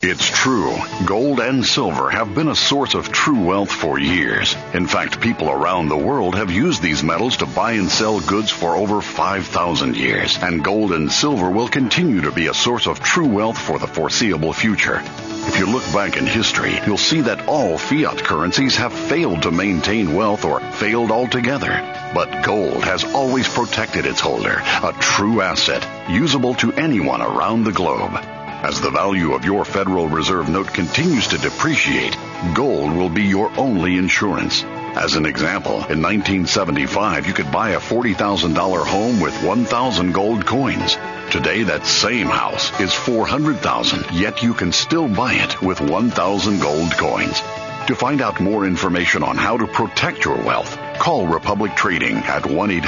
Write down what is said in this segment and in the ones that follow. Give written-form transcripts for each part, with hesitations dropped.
It's true. Gold and silver have been a source of true wealth for years. In fact, people around the world have used these metals to buy and sell goods for over 5,000 years. And gold and silver will continue to be a source of true wealth for the foreseeable future. If you look back in history, you'll see that all fiat currencies have failed to maintain wealth or failed altogether. But gold has always protected its holder, a true asset, usable to anyone around the globe. As the value of your Federal Reserve note continues to depreciate, gold will be your only insurance. As an example, in 1975, you could buy a $40,000 home with 1,000 gold coins. Today, that same house is $400,000, yet you can still buy it with 1,000 gold coins. To find out more information on how to protect your wealth, call Republic Trading at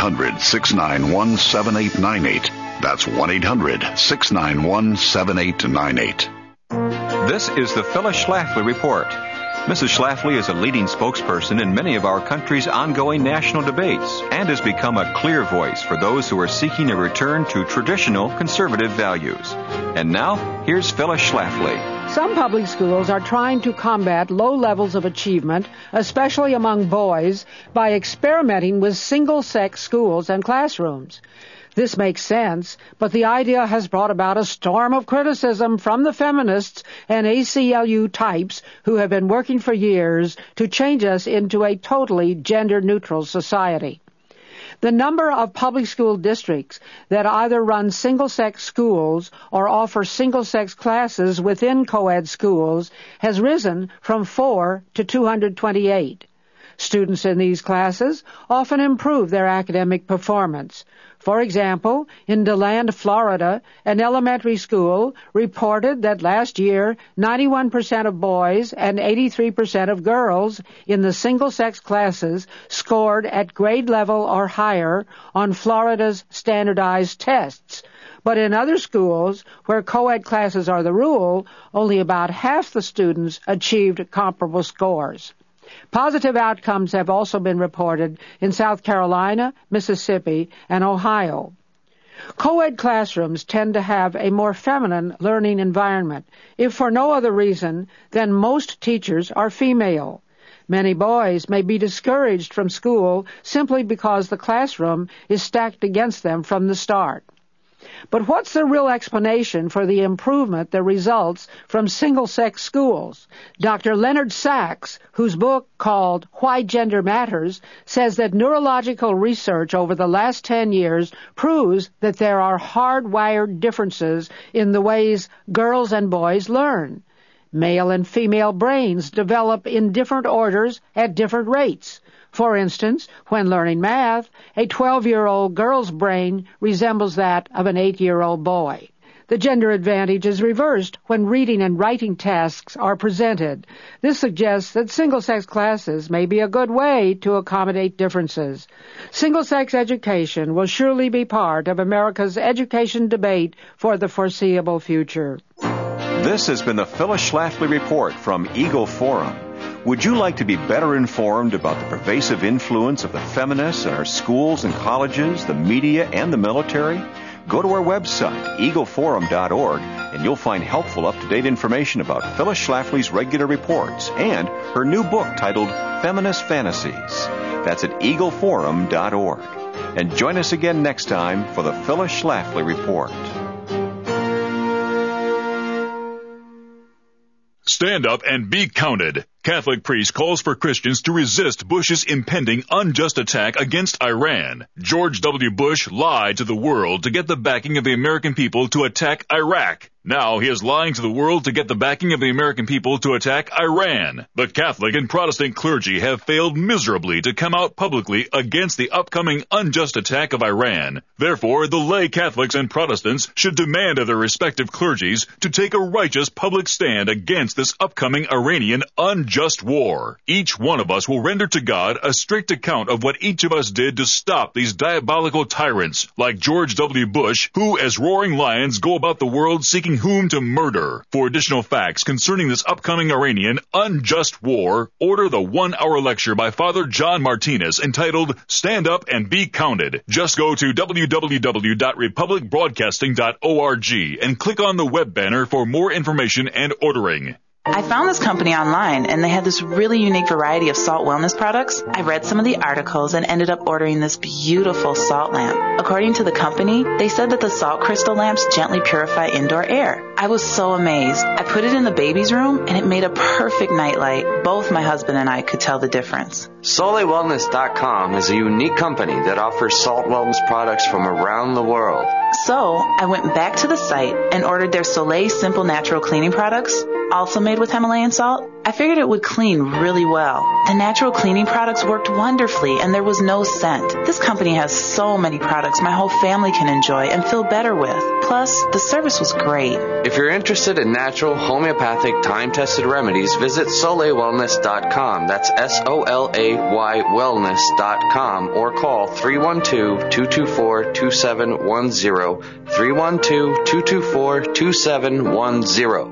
1-800-691-7898. That's 1-800-691-7898. This is the Phyllis Schlafly Report. Mrs. Schlafly is a leading spokesperson in many of our country's ongoing national debates and has become a clear voice for those who are seeking a return to traditional conservative values. And now, here's Phyllis Schlafly. Some public schools are trying to combat low levels of achievement, especially among boys, by experimenting with single-sex schools and classrooms. This makes sense, but the idea has brought about a storm of criticism from the feminists and ACLU types who have been working for years to change us into a totally gender-neutral society. The number of public school districts that either run single-sex schools or offer single-sex classes within co-ed schools has risen from 4 to 228. Students in these classes often improve their academic performance. For example, in DeLand, Florida, an elementary school reported that last year 91% of boys and 83% of girls in the single-sex classes scored at grade level or higher on Florida's standardized tests. But in other schools, where co-ed classes are the rule, only about half the students achieved comparable scores. Positive outcomes have also been reported in South Carolina, Mississippi, and Ohio. Co-ed classrooms tend to have a more feminine learning environment, if for no other reason than most teachers are female. Many boys may be discouraged from school simply because the classroom is stacked against them from the start. But what's the real explanation for the improvement that results from single-sex schools? Dr. Leonard Sachs, whose book called Why Gender Matters, says that neurological research over the last 10 years proves that there are hardwired differences in the ways girls and boys learn. Male and female brains develop in different orders at different rates. For instance, when learning math, a 12-year-old girl's brain resembles that of an 8-year-old boy. The gender advantage is reversed when reading and writing tasks are presented. This suggests that single-sex classes may be a good way to accommodate differences. Single-sex education will surely be part of America's education debate for the foreseeable future. This has been the Phyllis Schlafly Report from Eagle Forum. Would you like to be better informed about the pervasive influence of the feminists in our schools and colleges, the media, and the military? Go to our website, eagleforum.org, and you'll find helpful up-to-date information about Phyllis Schlafly's regular reports and her new book titled Feminist Fantasies. That's at eagleforum.org. And join us again next time for the Phyllis Schlafly Report. Stand up and be counted. Catholic priest calls for Christians to resist Bush's impending unjust attack against Iran. George W. Bush lied to the world to get the backing of the American people to attack Iraq. Now he is lying to the world to get the backing of the American people to attack Iran. The Catholic and Protestant clergy have failed miserably to come out publicly against the upcoming unjust attack of Iran. Therefore, the lay Catholics and Protestants should demand of their respective clergies to take a righteous public stand against this upcoming Iranian unjust war. Each one of us will render to God a strict account of what each of us did to stop these diabolical tyrants like George W. Bush, who, as roaring lions, go about the world seeking whom to murder. For additional facts concerning this upcoming Iranian unjust war, order the 1-hour lecture by Father John Martinez entitled Stand Up and Be Counted. Just go to www.republicbroadcasting.org and click on the web banner for more information and ordering. I found this company online, and they had this really unique variety of salt wellness products. I read some of the articles and ended up ordering this beautiful salt lamp. According to the company, they said that the salt crystal lamps gently purify indoor air. I was so amazed. I put it in the baby's room, and it made a perfect nightlight. Both my husband and I could tell the difference. SoleilWellness.com is a unique company that offers salt wellness products from around the world. So I went back to the site and ordered their Soleil Simple Natural Cleaning products, also made with Himalayan salt. I figured it would clean really well. The natural cleaning products worked wonderfully, and there was no scent. This company has so many products my whole family can enjoy and feel better with. Plus, the service was great. If you're interested in natural, homeopathic, time-tested remedies, visit SoleilWellness.com. That's SOLAY wellness.com, or call 312-224-2710. 312-224-2710.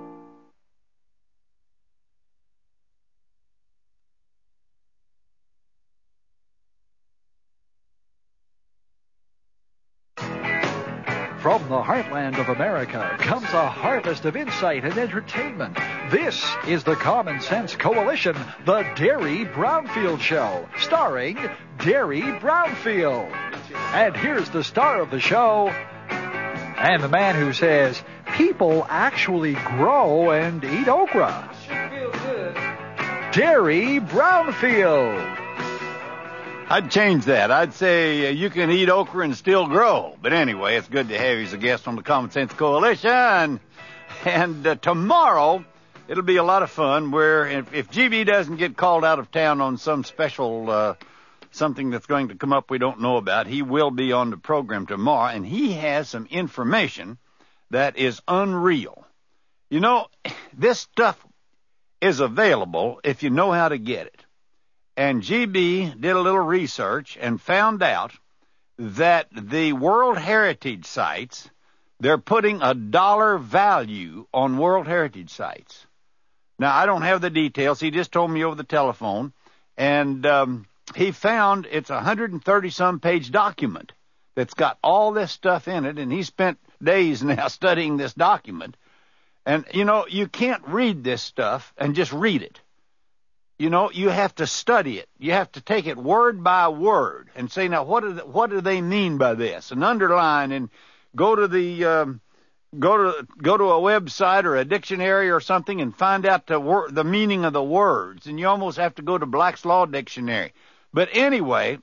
From the heartland of America comes a harvest of insight and entertainment. This is the Common Sense Coalition, the Derry Brownfield Show, starring Derry Brownfield. And here's the star of the show, and the man who says people actually grow and eat okra. Should feel good. Derry Brownfield. I'd change that. I'd say you can eat okra and still grow. But anyway, it's good to have you as a guest on the Common Sense Coalition. And tomorrow, it'll be a lot of fun where if GB doesn't get called out of town on some special something that's going to come up we don't know about, he will be on the program tomorrow. And he has some information that is unreal. You know, this stuff is available if you know how to get it. And GB did a little research and found out that the World Heritage sites, they're putting a dollar value on World Heritage sites. Now, I don't have the details. He just told me over the telephone. And he found it's a 130-some page document that's got all this stuff in it. And he spent days now studying this document. And, you know, you can't read this stuff and just read it. You know, you have to study it. You have to take it word by word and say, now, what do they mean by this? And underline and go to the go to a website or a dictionary or something and find out the meaning of the words. And you almost have to go to Black's Law Dictionary. But anyway,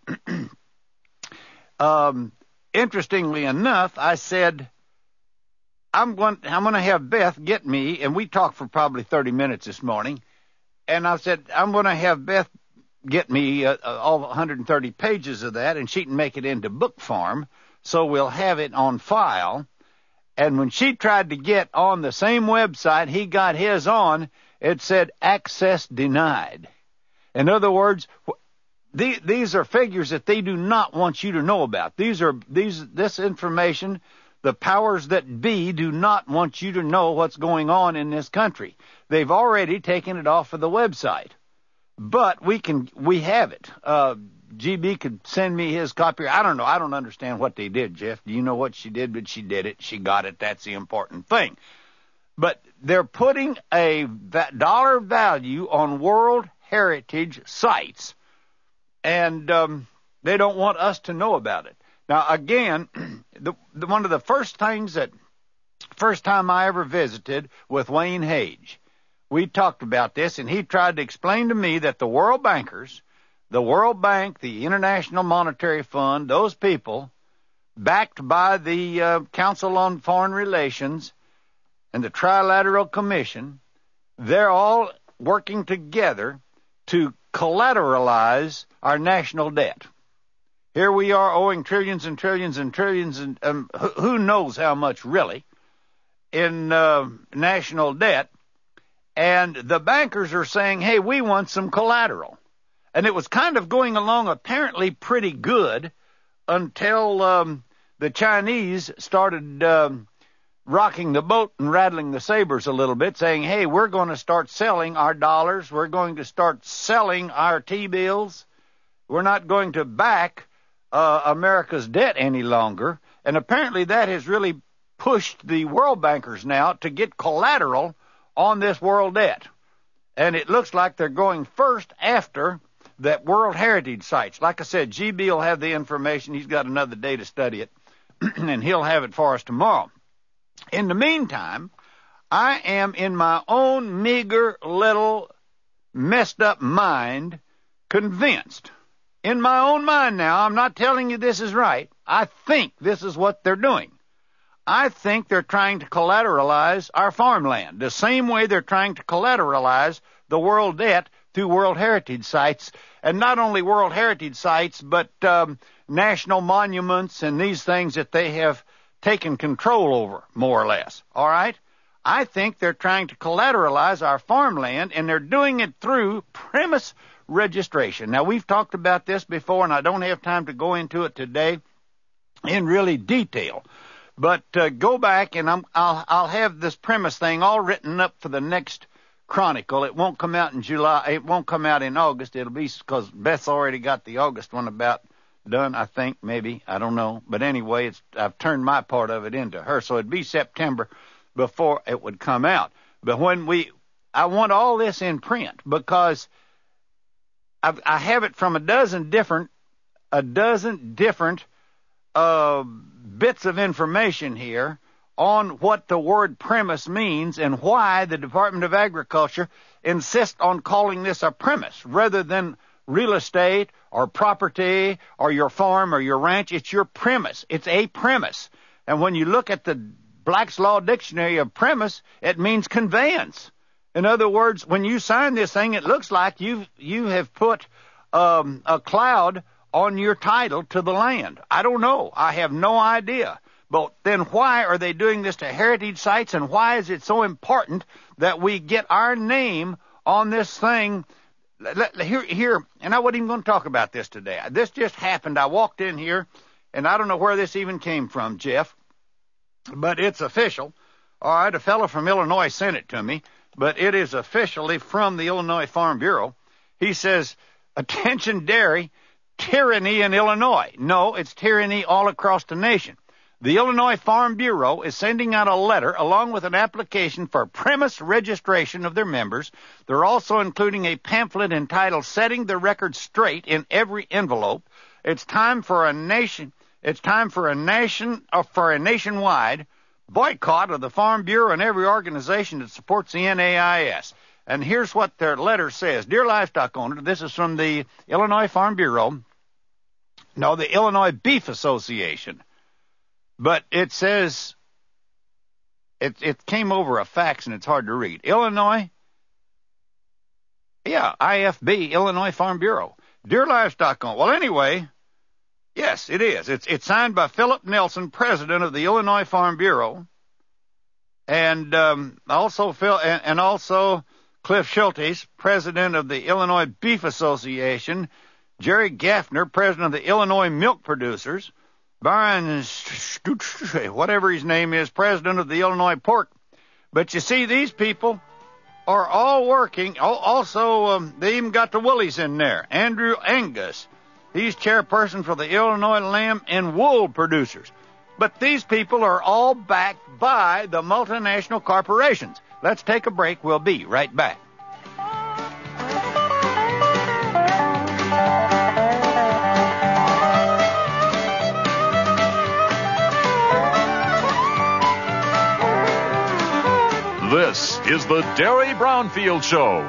interestingly enough, I said, I'm going to have Beth get me, and we talked for probably 30 minutes this morning. And I said, I'm going to have Beth get me all 130 pages of that, and she can make it into book form, so we'll have it on file. And when she tried to get on the same website he got his on, it said access denied. In other words, these are figures that they do not want you to know about. This information, the powers that be do not want you to know what's going on in this country. They've already taken it off of the website. But we have it. GB could send me his copy. I don't know. I don't understand what they did, Jeff. Do you know what she did? But she did it. She got it. That's the important thing. But they're putting a dollar value on World Heritage sites. And they don't want us to know about it. Now, again, one of the first time I ever visited with Wayne Hage, we talked about this, and he tried to explain to me that the World Bankers, the World Bank, the International Monetary Fund, those people, backed by the Council on Foreign Relations and the Trilateral Commission, they're all working together to collateralize our national debt. Here we are owing trillions and trillions and trillions, and who knows how much really, in national debt. And the bankers are saying, hey, we want some collateral. And it was kind of going along apparently pretty good until the Chinese started rocking the boat and rattling the sabers a little bit, saying, hey, we're going to start selling our dollars. We're going to start selling our T-bills. We're not going to back America's debt any longer. And apparently that has really pushed the world bankers now to get collateral on this world debt. And it looks like they're going first after that World Heritage sites. Like I said, GB will have the information. He's got another day to study it, and he'll have it for us tomorrow. In the meantime, I am in my own meager little messed up mind convinced. In my own mind now, I'm not telling you this is right. I think this is what they're doing. I think they're trying to collateralize our farmland, the same way they're trying to collateralize the world debt through World Heritage sites, and not only World Heritage sites, but national monuments and these things that they have taken control over, more or less. All right? I think they're trying to collateralize our farmland, and they're doing it through premise registration. Now, we've talked about this before, and I don't have time to go into it today in really detail. But go back, and I'll have this premise thing all written up for the next Chronicle. It won't come out in July. It won't come out in August. It'll be because Beth's already got the August one about done, I think, maybe. I don't know. But anyway, I've turned my part of it into her. So it'd be September before it would come out. But I want all this in print because I have it from a dozen different bits of information here on what the word premise means and why the Department of Agriculture insists on calling this a premise rather than real estate or property or your farm or your ranch. It's your premise. It's a premise. And when you look at the Black's Law Dictionary of premise, it means conveyance. In other words, when you sign this thing, it looks like you have put a cloud on your title to the land. I don't know. I have no idea. But then why are they doing this to heritage sites, and why is it so important that we get our name on this thing? Here, and I wasn't even going to talk about this today. This just happened. I walked in here, and I don't know where this even came from, Jeff, but it's official. All right, a fellow from Illinois sent it to me, but it is officially from the Illinois Farm Bureau. He says, attention dairy, tyranny in Illinois. No, it's tyranny all across the nation. The Illinois Farm Bureau is sending out a letter along with an application for premise registration of their members. They're also including a pamphlet entitled Setting the Record Straight in every envelope. It's time for a nationwide boycott of the Farm Bureau and every organization that supports the NAIS. And here's what their letter says. Dear livestock owner, this is from the Illinois Farm Bureau. No, the Illinois Beef Association. But it says, it came over a fax and it's hard to read. Illinois, IFB, Illinois Farm Bureau. Dear livestock owner. Well, anyway, yes, it is. It's signed by Philip Nelson, president of the Illinois Farm Bureau, and also Cliff Schultes, president of the Illinois Beef Association, Jerry Gaffner, president of the Illinois Milk Producers, Byron Stutz, whatever his name is, president of the Illinois Pork. But you see, these people are all working. Also, they even got the Woolies in there. Andrew Angus, he's chairperson for the Illinois Lamb and Wool Producers. But these people are all backed by the multinational corporations. Let's take a break. We'll be right back. This is the Derry Brownfield Show.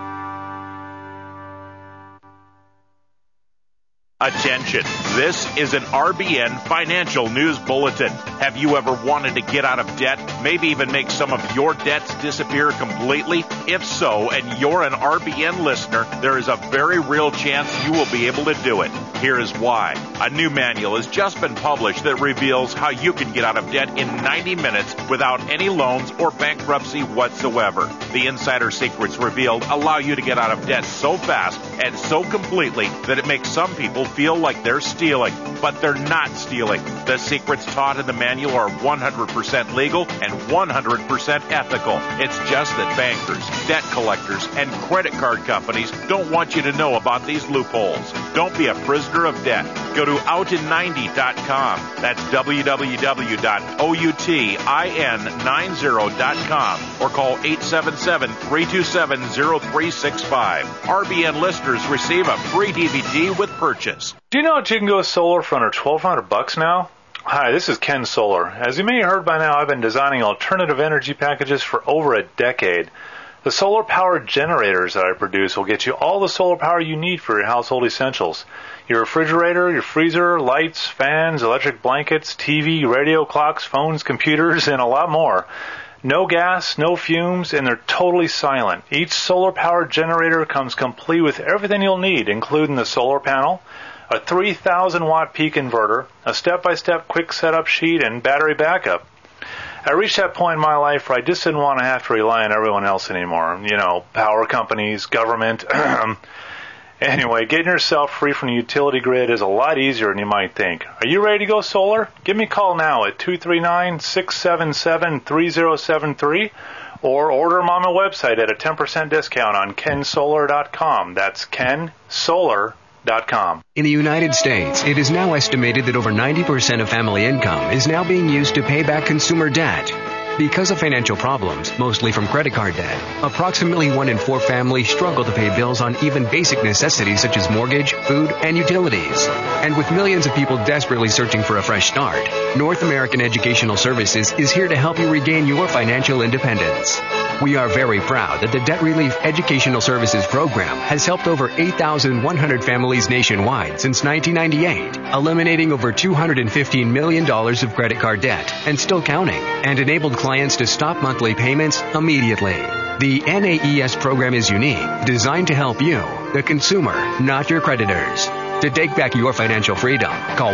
Attention, this is an RBN financial news bulletin. Have you ever wanted to get out of debt, maybe even make some of your debts disappear completely? If so, and you're an RBN listener, there is a very real chance you will be able to do it. Here is why. A new manual has just been published that reveals how you can get out of debt in 90 minutes without any loans or bankruptcy whatsoever. The insider secrets revealed allow you to get out of debt so fast and so completely that it makes some people feel like they're stealing, but they're not stealing. The secrets taught in the manual are 100% legal and 100% ethical. It's just that bankers, debt collectors, and credit card companies don't want you to know about these loopholes. Don't be a prisoner of debt. Go to outin90.com. That's www.outin90.com or call 877-327-0365. RBN listeners receive a free DVD with purchase. Do you know that you can go solar for under $1,200 now? Hi, this is Ken Solar. As you may have heard by now, I've been designing alternative energy packages for over a decade. The solar-powered generators that I produce will get you all the solar power you need for your household essentials. Your refrigerator, your freezer, lights, fans, electric blankets, TV, radio, clocks, phones, computers, and a lot more. No gas, no fumes, and they're totally silent. Each solar-powered generator comes complete with everything you'll need, including the solar panel, a 3,000-watt peak inverter, a step-by-step quick setup sheet, and battery backup. I reached that point in my life where I just didn't want to have to rely on everyone else anymore. You know, power companies, government. Anyway, getting yourself free from the utility grid is a lot easier than you might think. Are you ready to go solar? Give me a call now at 239-677-3073 or order them on my website at a 10% discount on kensolar.com. That's kensolar.com. In the United States, it is now estimated that over 90% of family income is now being used to pay back consumer debt. Because of financial problems, mostly from credit card debt, approximately 1 in 4 families struggle to pay bills on even basic necessities such as mortgage, food, and utilities. And with millions of people desperately searching for a fresh start, North American Educational Services is here to help you regain your financial independence. We are very proud that the Debt Relief Educational Services Program has helped over 8,100 families nationwide since 1998, eliminating over $215 million of credit card debt and still counting, and enabled clients to stop monthly payments immediately. The NAES program is unique, designed to help you, the consumer, not your creditors. To take back your financial freedom, call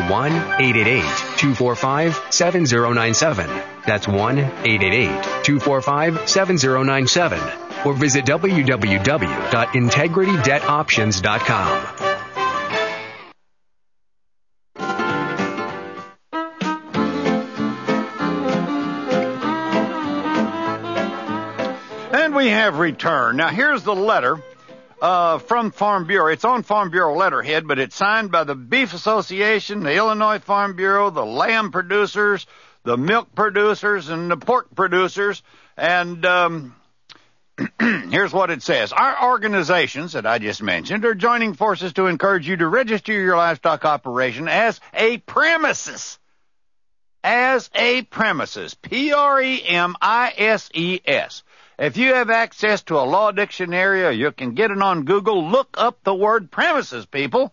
1-888-245-7097. That's 1-888-245-7097. Or visit www.integritydebtoptions.com. And we have returned. Now, here's the letter from Farm Bureau. It's on Farm Bureau letterhead, but it's signed by the Beef Association, the Illinois Farm Bureau, the lamb producers, the milk producers, and the pork producers. And here's what it says. Our organizations that I just mentioned are joining forces to encourage you to register your livestock operation as a premises. As a premises. Premises. If you have access to a law dictionary or you can get it on Google, look up the word premises, people.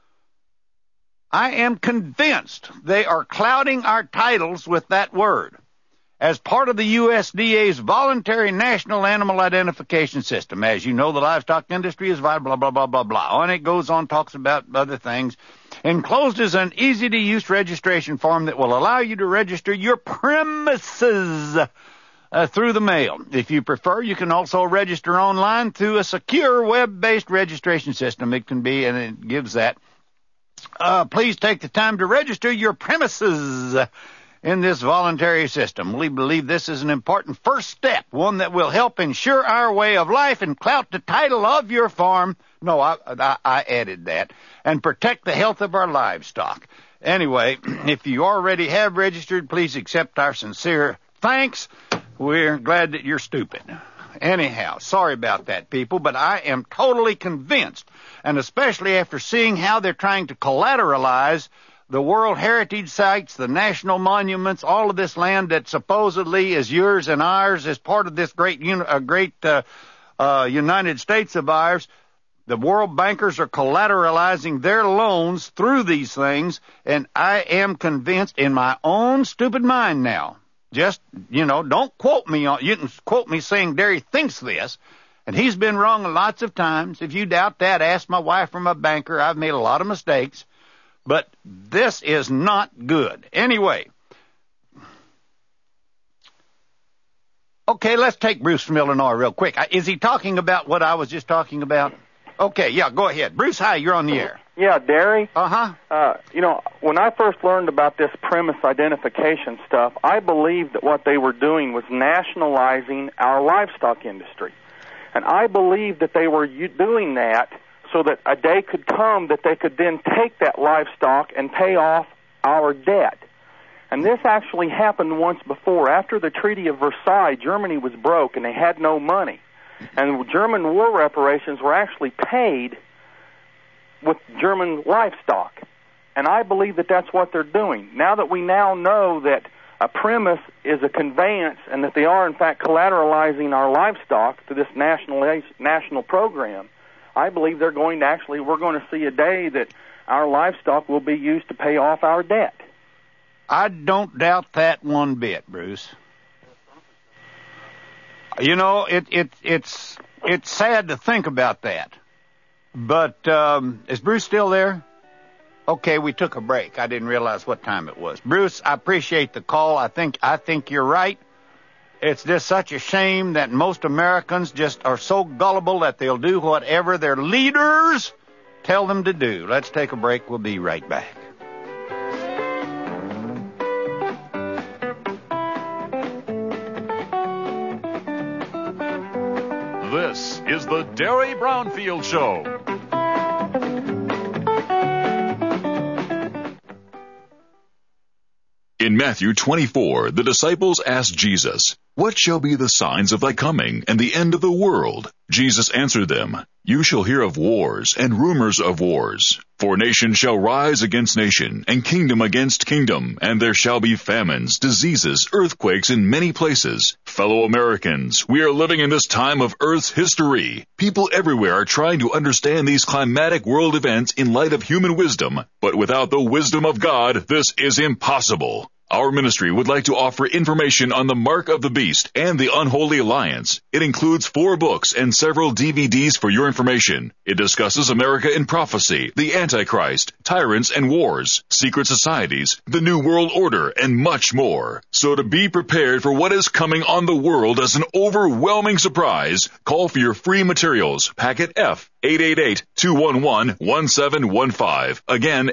I am convinced they are clouding our titles with that word. As part of the USDA's voluntary national animal identification system. As you know, the livestock industry is blah, blah, blah, blah, blah, blah. And it goes on, talks about other things. Enclosed is an easy-to-use registration form that will allow you to register your premises through the mail. If you prefer, you can also register online through a secure web-based registration system. It can be, and it gives that. Please take the time to register your premises in this voluntary system. We believe this is an important first step, one that will help ensure our way of life and clout the title of your farm. No, I added that. And protect the health of our livestock. Anyway, if you already have registered, please accept our sincere thanks. We're glad that you're stupid. Anyhow, sorry about that, people, but I am totally convinced, and especially after seeing how they're trying to collateralize the World Heritage Sites, the national monuments, all of this land that supposedly is yours and ours as part of this great United States of ours. The world bankers are collateralizing their loans through these things, and I am convinced in my own stupid mind now. Just, don't quote me on, you can quote me saying Derry thinks this, and he's been wrong lots of times. If you doubt that, ask my wife or my banker. I've made a lot of mistakes. But this is not good. Anyway, okay, let's take Bruce from Illinois real quick. Is he talking about what I was just talking about? Okay, yeah, go ahead. Bruce, hi, you're on the air. Yeah, Derry. Uh-huh. When I first learned about this premise identification stuff, I believed that what they were doing was nationalizing our livestock industry. And I believed that they were doing that so that a day could come that they could then take that livestock and pay off our debt. And this actually happened once before. After the Treaty of Versailles, Germany was broke and they had no money. And German war reparations were actually paid with German livestock. And I believe that that's what they're doing. Now that we now know that a premise is a conveyance and that they are, in fact, collateralizing our livestock through this national program, I believe we're going to see a day that our livestock will be used to pay off our debt. I don't doubt that one bit, Bruce. You know, it's sad to think about that. But is Bruce still there? Okay, we took a break. I didn't realize what time it was. Bruce, I appreciate the call. I think you're right. It's just such a shame that most Americans just are so gullible that they'll do whatever their leaders tell them to do. Let's take a break. We'll be right back. This is the Derry Brownfield Show. In Matthew 24, the disciples asked Jesus, "What shall be the signs of thy coming and the end of the world?" Jesus answered them, "You shall hear of wars and rumors of wars. For nation shall rise against nation, and kingdom against kingdom, and there shall be famines, diseases, earthquakes in many places. Fellow Americans, we are living in this time of Earth's history. People everywhere are trying to understand these climatic world events in light of human wisdom, but without the wisdom of God, this is impossible. Our ministry would like to offer information on the Mark of the Beast and the Unholy Alliance. It includes 4 books and several DVDs for your information. It discusses America in prophecy, the Antichrist, tyrants and wars, secret societies, the New World Order, and much more. So to be prepared for what is coming on the world as an overwhelming surprise, call for your free materials, packet F, 888-211-1715. Again,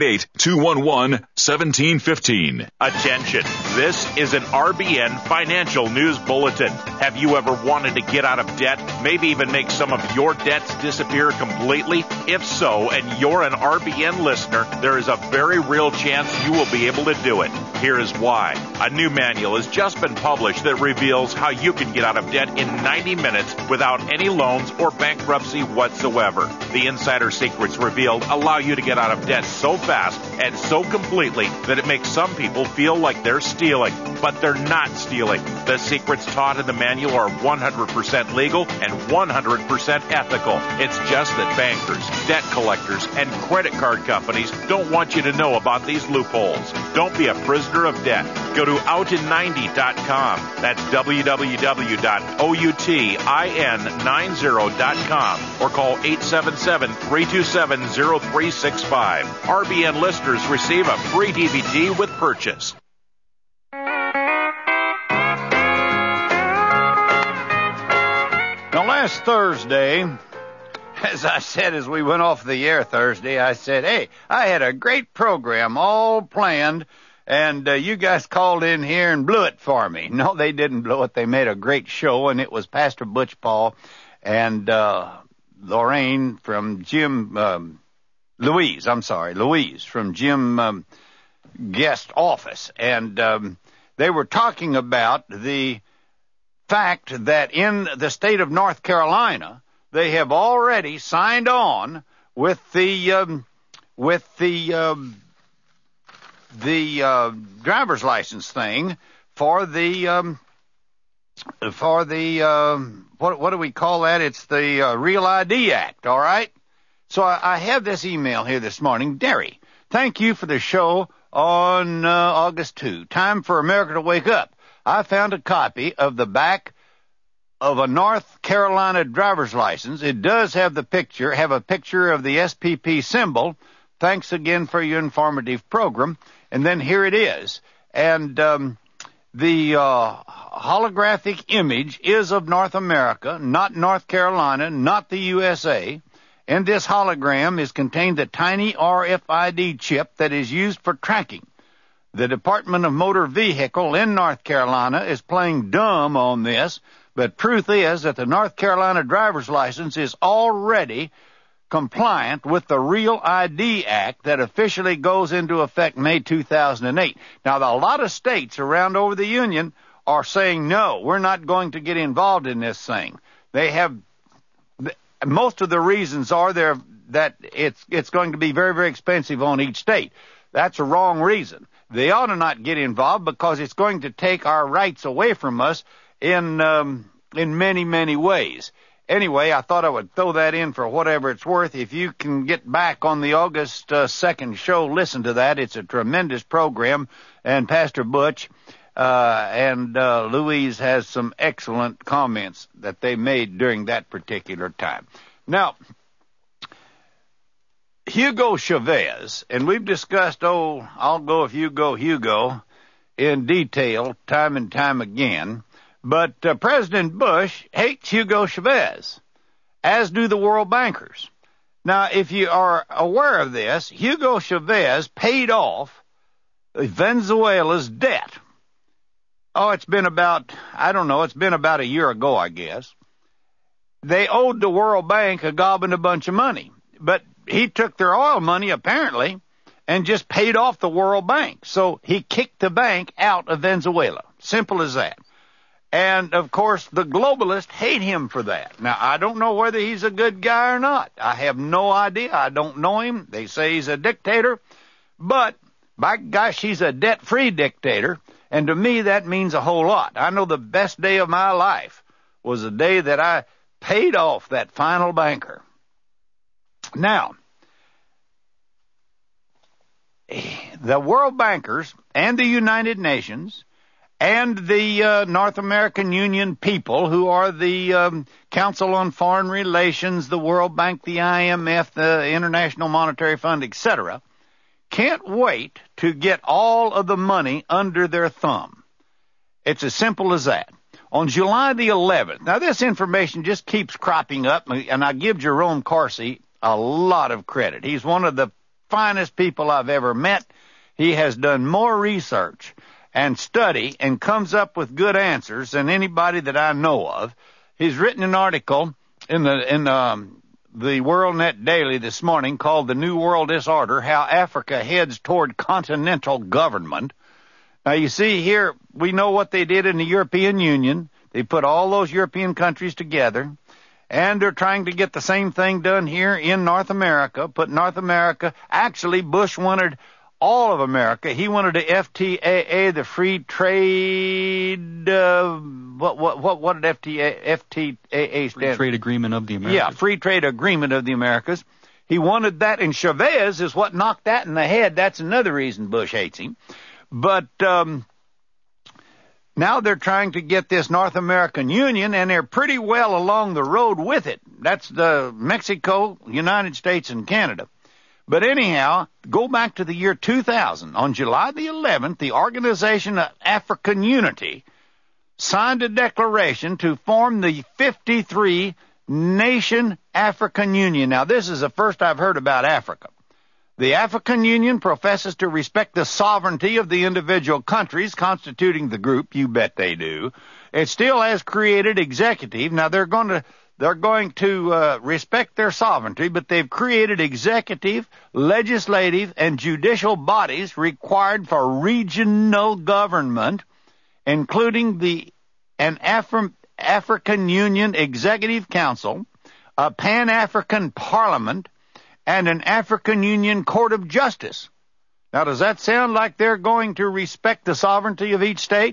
888-211-1715. Attention, this is an RBN Financial News Bulletin. Have you ever wanted to get out of debt, maybe even make some of your debts disappear completely? If so, and you're an RBN listener, there is a very real chance you will be able to do it. Here is why. A new manual has just been published that reveals how you can get out of debt in 90 minutes without any loans or bankruptcy whatsoever. The insider secrets revealed allow you to get out of debt so fast and so completely that it makes some people feel like they're stealing, but they're not stealing. The secrets taught in the manual are 100% legal and 100% ethical. It's just that bankers, debt collectors, and credit card companies don't want you to know about these loopholes. Don't be a prisoner of debt. Go to outin90.com. That's www.outin90.com or call 877-327-0365. RBN listeners receive a free DVD with purchase. Now, last Thursday, as I said as we went off the air Thursday, I said, hey, I had a great program all planned, and you guys called in here and blew it for me. No, they didn't blow it. They made a great show, and it was Pastor Butch Paul and Lorraine from Louise from Jim Guest office. And they were talking about the fact that in the state of North Carolina, they have already signed on with the driver's license thing for the what do we call that? It's the Real ID Act, all right? So I have this email here this morning. Derry, thank you for the show on August 2. Time for America to wake up. I found a copy of the back of a North Carolina driver's license. It does have a picture of the SPP symbol thanks again for your informative program. And then here it is. And the holographic image is of North America, not North Carolina, not the USA. In this hologram is contained the tiny RFID chip that is used for tracking. The Department of Motor Vehicle in North Carolina is playing dumb on this, but truth is that the North Carolina driver's license is already compliant with the Real ID Act that officially goes into effect May 2008. Now, a lot of states around over the Union are saying, no, we're not going to get involved in this thing. They have, most of the reasons are there that it's going to be very, very expensive on each state. That's a wrong reason. They ought to not get involved because it's going to take our rights away from us in many, many ways. Anyway, I thought I would throw that in for whatever it's worth. If you can get back on the August 2nd show, listen to that. It's a tremendous program, and Pastor Butch and Louise has some excellent comments that they made during that particular time. Now, Hugo Chavez, and we've discussed, I'll go if you go, Hugo, in detail time and time again. But President Bush hates Hugo Chavez, as do the world bankers. Now, if you are aware of this, Hugo Chavez paid off Venezuela's debt. It's been about a year ago, I guess. They owed the World Bank a gobbing a bunch of money. But he took their oil money, apparently, and just paid off the World Bank. So he kicked the bank out of Venezuela. Simple as that. And, of course, the globalists hate him for that. Now, I don't know whether he's a good guy or not. I have no idea. I don't know him. They say he's a dictator. But, by gosh, he's a debt-free dictator. And to me, that means a whole lot. I know the best day of my life was the day that I paid off that final banker. Now, the world bankers and the United Nations and the North American Union people, who are the Council on Foreign Relations, the World Bank, the IMF, the International Monetary Fund, etc., can't wait to get all of the money under their thumb. It's as simple as that. On July the 11th, now this information just keeps cropping up, and I give Jerome Corsi a lot of credit. He's one of the finest people I've ever met. He has done more research and study and comes up with good answers than anybody that I know of. He's written an article in the World Net Daily this morning called The New World Disorder, How Africa Heads Toward Continental Government. Now, you see here, we know what they did in the European Union. They put all those European countries together, and they're trying to get the same thing done here in North America, put North America, actually Bush wanted all of America. He wanted the FTAA, the Free Trade, what did FTAA stand? Free Trade Agreement of the Americas. Yeah, Free Trade Agreement of the Americas. He wanted that, and Chavez is what knocked that in the head. That's another reason Bush hates him. But now they're trying to get this North American Union, and they're pretty well along the road with it. That's the Mexico, United States, and Canada. But anyhow, go back to the year 2000. On July the 11th, the Organization of African Unity signed a declaration to form the 53-nation African Union. Now, this is the first I've heard about Africa. The African Union professes to respect the sovereignty of the individual countries constituting the group. You bet they do. It still has created executive. Now, they're going to respect their sovereignty, but they've created executive, legislative, and judicial bodies required for regional government, including an African Union Executive Council, a Pan-African Parliament, and an African Union Court of Justice. Now, does that sound like they're going to respect the sovereignty of each state?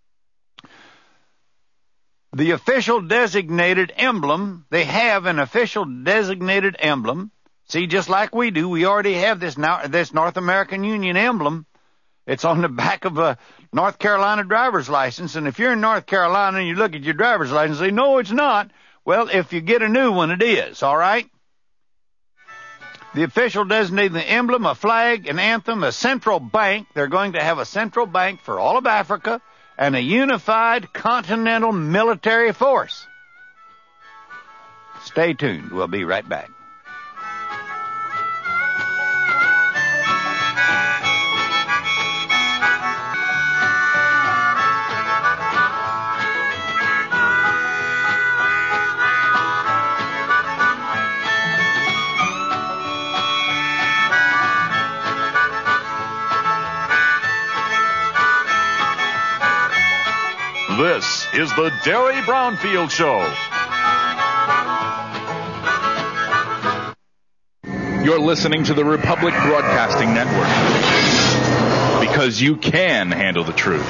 The official designated emblem, they have an official designated emblem. See, just like we do, we already have this North American Union emblem. It's on the back of a North Carolina driver's license. And if you're in North Carolina and you look at your driver's license and say, no, it's not. Well, if you get a new one, it is, all right? The official designated the emblem, a flag, an anthem, a central bank. They're going to have a central bank for all of Africa and a unified continental military force. Stay tuned. We'll be right back. This is the Derry Brownfield Show. You're listening to the Republic Broadcasting Network. Because you can handle the truth.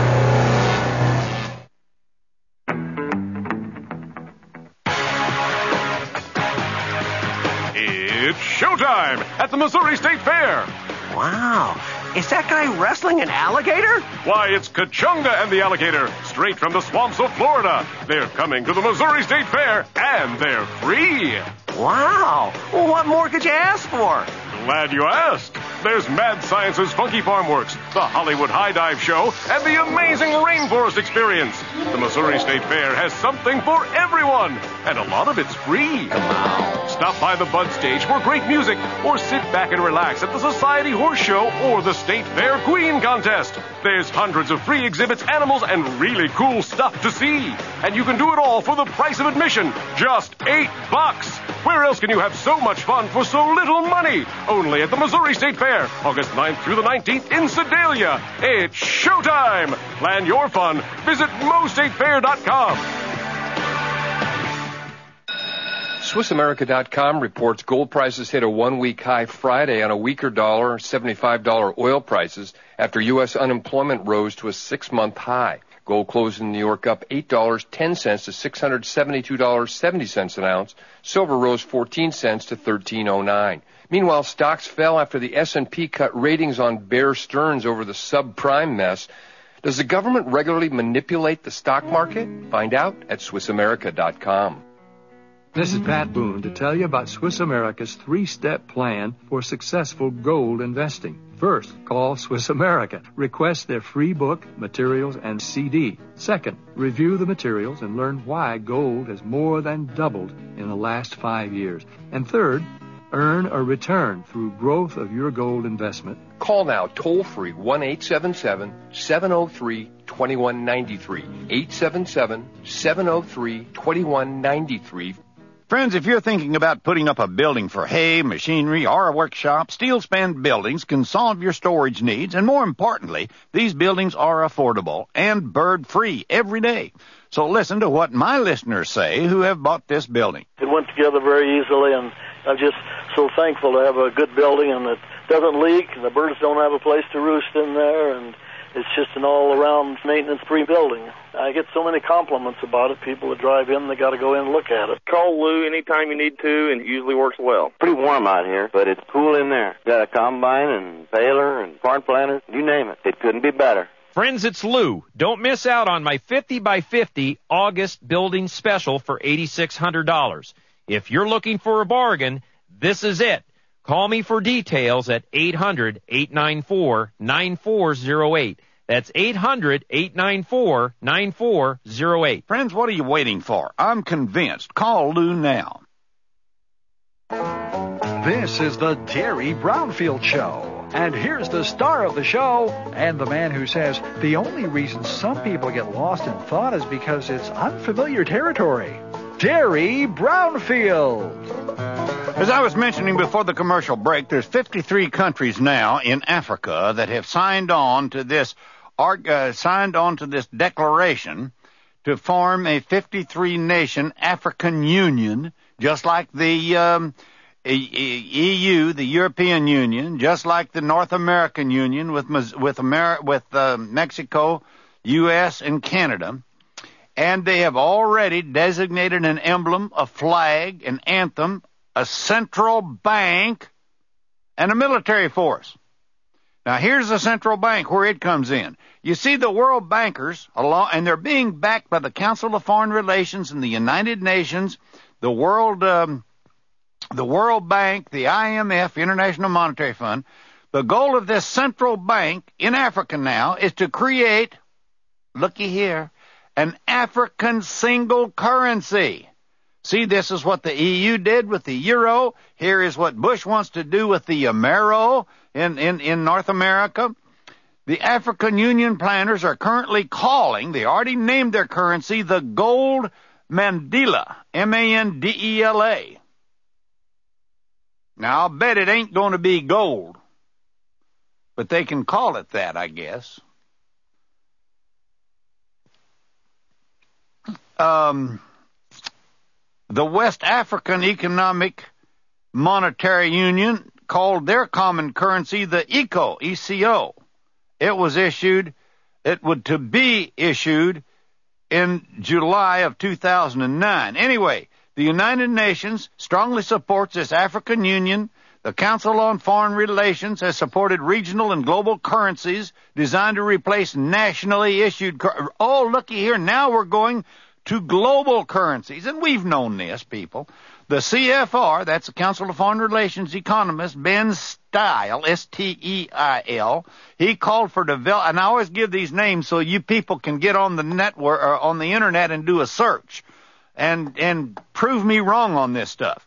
It's showtime at the Missouri State Fair. Wow. Is that guy wrestling an alligator? Why, it's Kachunga and the alligator, straight from the swamps of Florida. They're coming to the Missouri State Fair, and they're free. Wow. Well, what more could you ask for? Glad you asked. There's Mad Science's Funky Farm Works, the Hollywood High Dive Show, and the amazing Rainforest Experience. The Missouri State Fair has something for everyone, and a lot of it's free. Wow. Stop by the Bud Stage for great music, or sit back and relax at the Society Horse Show or the State Fair Queen Contest. There's hundreds of free exhibits, animals, and really cool stuff to see. And you can do it all for the price of admission, just $8. Where else can you have so much fun for so little money? Only at the Missouri State Fair, August 9th through the 19th in Sedalia. It's showtime. Plan your fun. Visit mostatefair.com. SwissAmerica.com reports gold prices hit a one-week high Friday on a weaker dollar, $75 oil prices, after U.S. unemployment rose to a 6-month high. Gold closed in New York up $8.10 to $672.70 an ounce. Silver rose 14 cents to $13.09. Meanwhile, stocks fell after the S&P cut ratings on Bear Stearns over the subprime mess. Does the government regularly manipulate the stock market? Find out at SwissAmerica.com. This is Pat Boone to tell you about Swiss America's 3-step plan for successful gold investing. First, call Swiss America. Request their free book, materials, and CD. Second, review the materials and learn why gold has more than doubled in the last 5 years. And third, earn a return through growth of your gold investment. Call now toll-free 1-877-703-2193. 877-703-2193. Friends, if you're thinking about putting up a building for hay, machinery, or a workshop, Steel Span Buildings can solve your storage needs, and more importantly, these buildings are affordable and bird-free every day. So listen to what my listeners say who have bought this building. It went together very easily, and I'm just so thankful to have a good building and it doesn't leak, and the birds don't have a place to roost in there, and it's just an all-around maintenance-free building. I get so many compliments about it. People that drive in, they got to go in and look at it. Call Lou anytime you need to, and it usually works well. Pretty warm out here, but it's cool in there. Got a combine and baler and corn planter, you name it. It couldn't be better. Friends, it's Lou. Don't miss out on my 50 by 50 August building special for $8,600. If you're looking for a bargain, this is it. Call me for details at 800-894-9408. That's 800-894-9408. Friends, what are you waiting for? I'm convinced. Call Lou now. This is the Derry Brownfield Show. And here's the star of the show, and the man who says the only reason some people get lost in thought is because it's unfamiliar territory. Derry Brownfield. As I was mentioning before the commercial break, there's 53 countries now in Africa that have signed on to this declaration to form a 53-nation African Union, just like the EU, the European Union, just like the North American Union with Mexico, U.S., and Canada. And they have already designated an emblem, a flag, an anthem, a central bank, and a military force. Now, here's the central bank where it comes in. You see the world bankers, and they're being backed by the Council of Foreign Relations and the United Nations, the World the World Bank, the IMF, International Monetary Fund, the goal of this central bank in Africa now is to create, looky here, an African single currency. See, this is what the EU did with the euro. Here is what Bush wants to do with the Amero in North America. The African Union planners are currently calling, they already named their currency, the Gold Mandela, M-A-N-D-E-L-A. Now, I'll bet it ain't going to be gold, but they can call it that, I guess. The West African Economic Monetary Union called their common currency the ECO, E-C-O. It would to be issued in July of 2009. Anyway, the United Nations strongly supports this African Union. The Council on Foreign Relations has supported regional and global currencies designed to replace nationally issued Oh, looky here, now we're going to global currencies. And we've known this, people. The CFR, that's the Council of Foreign Relations economist, Ben Steil, S-T-E-I-L, he called for develop, and I always give these names so you people can get on the network or on the internet and do a search and prove me wrong on this stuff.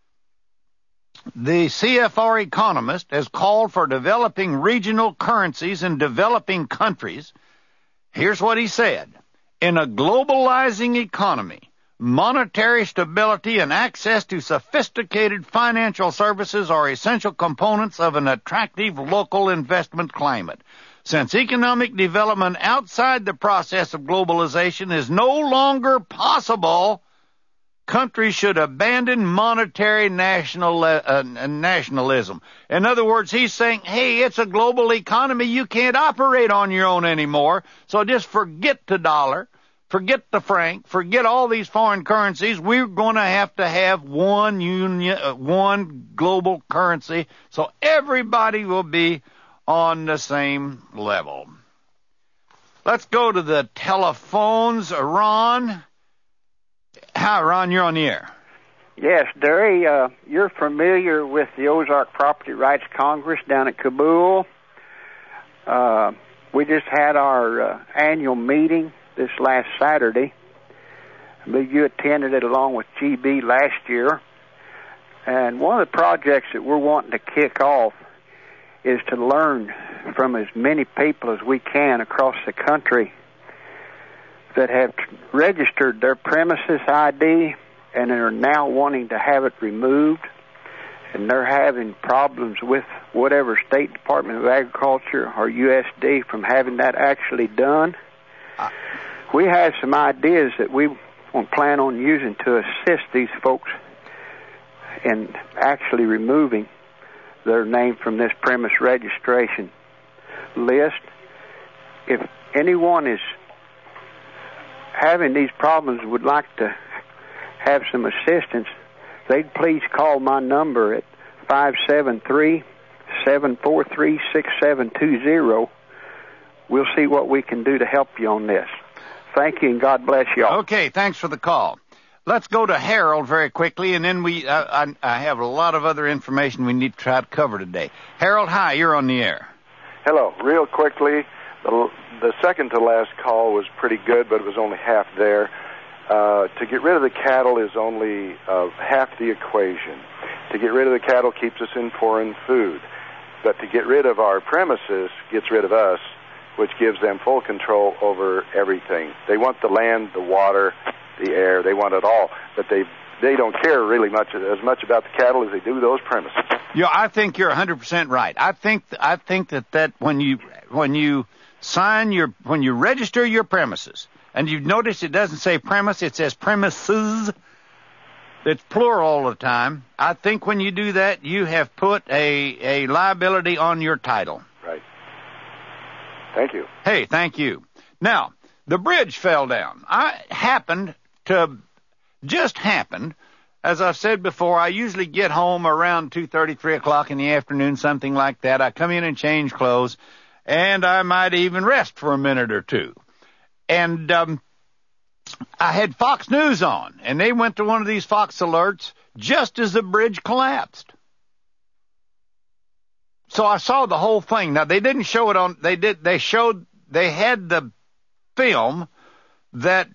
The CFR economist has called for developing regional currencies in developing countries. Here's what he said. In a globalizing economy, monetary stability and access to sophisticated financial services are essential components of an attractive local investment climate. Since economic development outside the process of globalization is no longer possible, countries should abandon monetary nationalism. In other words, he's saying, hey, it's a global economy. You can't operate on your own anymore. So just forget the dollar, forget the franc, forget all these foreign currencies. We're going to have one one global currency, so everybody will be on the same level. Let's go to the telephones. Ron. Hi, Ron, you're on the air. Yes, Derry, you're familiar with the Ozark Property Rights Congress down at Kabul. We just had our annual meeting this last Saturday. I believe you attended it along with GB last year. And one of the projects that we're wanting to kick off is to learn from as many people as we can across the country that have registered their premises ID and are now wanting to have it removed, and they're having problems with whatever State Department of Agriculture or USD from having that actually done. We have some ideas that we plan on using to assist these folks in actually removing their name from this premise registration list. If anyone is having these problems would like to have some assistance, they'd please call my number at 573-743-6720. We'll see what we can do to help you on this. Thank you, and God bless you all. Okay, thanks for the call. Let's go to Harold very quickly, and then I have a lot of other information we need to try to cover today. Harold, hi, you're on the air. Hello. Real quickly, the second to last call was pretty good, but it was only half there. To get rid of the cattle is only half the equation. To get rid of the cattle keeps us in foreign food. But to get rid of our premises gets rid of us, which gives them full control over everything. They want the land, the water, the air. They want it all. But they don't care really as much about the cattle as they do those premises. Yeah, I think you're 100% right. I think that when you register your premises, and you've noticed it doesn't say premise, it says premises. It's plural all the time. I think when you do that, you have put a liability on your title. Right. Thank you. Hey, thank you. Now, the bridge fell down. Just happened. As I've said before, I usually get home around 2:30, 3 o'clock in the afternoon, something like that. I come in and change clothes, and I might even rest for a minute or two. And I had Fox News on, and they went to one of these Fox alerts just as the bridge collapsed. So I saw the whole thing. Now, they didn't show it on, they had the film that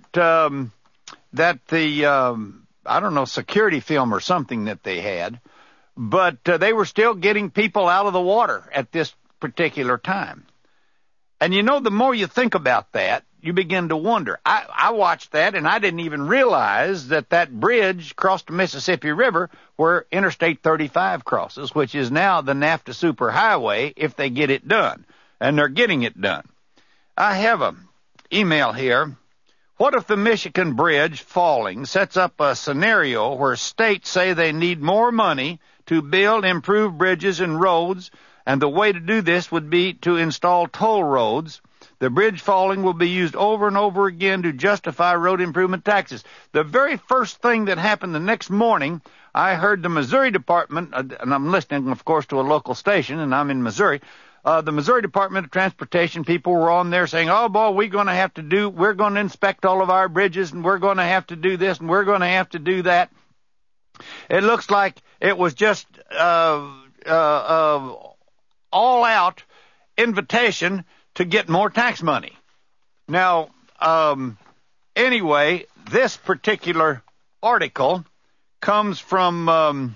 I don't know, security film or something that they had, but they were still getting people out of the water at this particular time. And you know, the more you think about that, you begin to wonder. I watched that, and I didn't even realize that bridge crossed the Mississippi River where Interstate 35 crosses, which is now the NAFTA Superhighway if they get it done. And they're getting it done. I have an email here. What if the Michigan Bridge falling sets up a scenario where states say they need more money to build improved bridges and roads, and the way to do this would be to install toll roads? The bridge falling will be used over and over again to justify road improvement taxes. The very first thing that happened the next morning, I heard the Missouri Department, and I'm listening, of course, to a local station, and I'm in Missouri. The Missouri Department of Transportation people were on there saying, oh, boy, we're going to inspect all of our bridges, and we're going to have to do this, and we're going to have to do that. It looks like it was just all-out invitation to get more tax money. Now, anyway, this particular article comes from...